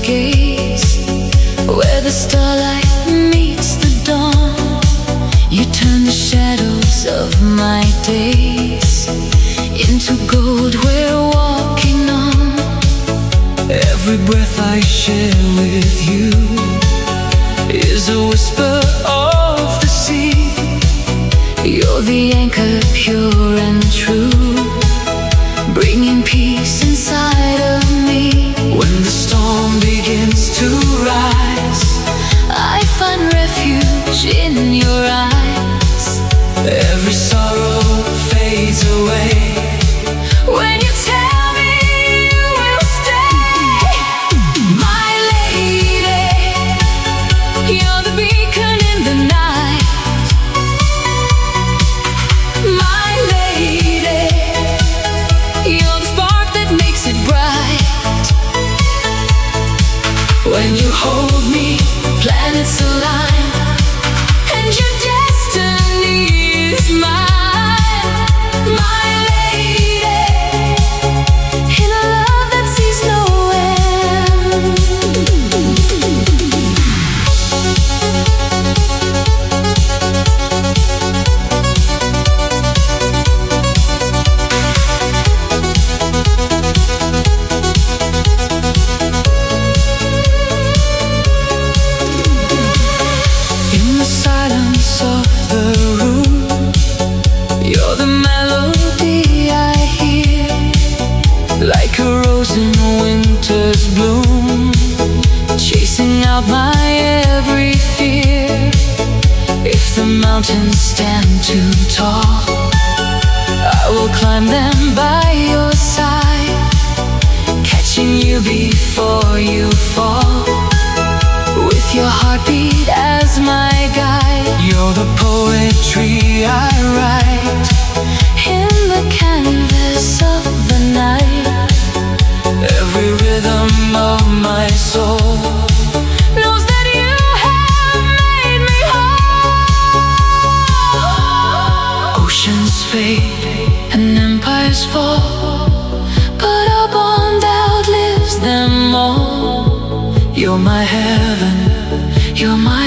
gaze, where the starlight meets the dawn. You turn the shadows of my days into gold we're walking on. Every breath I share with you is a whisper of the sea. You're the anchor, pure and true, bringing peace inside of me. When the storm begins to rise, I find refuge in your eyes. Every sorrow fades away when you tell me you will stay. My lady, you're the beacon in the night. My lady, you're the spark that makes it bright. When you hold me, planets align, and your destiny is mine. My lady, in a love that sees no end. In the silence of the room, you're the melody I hear, like a rose in winter's bloom, chasing out my every fear. If the mountains stand too tall, I will climb them by your side, catching you before you fall, with your heartbeat as my guide. You're the poetry I write in the canvas of the night. Every rhythm of my soul knows that you have made me whole. Oceans fade and empires fall, but our bond outlives them all. You're my heaven, you're my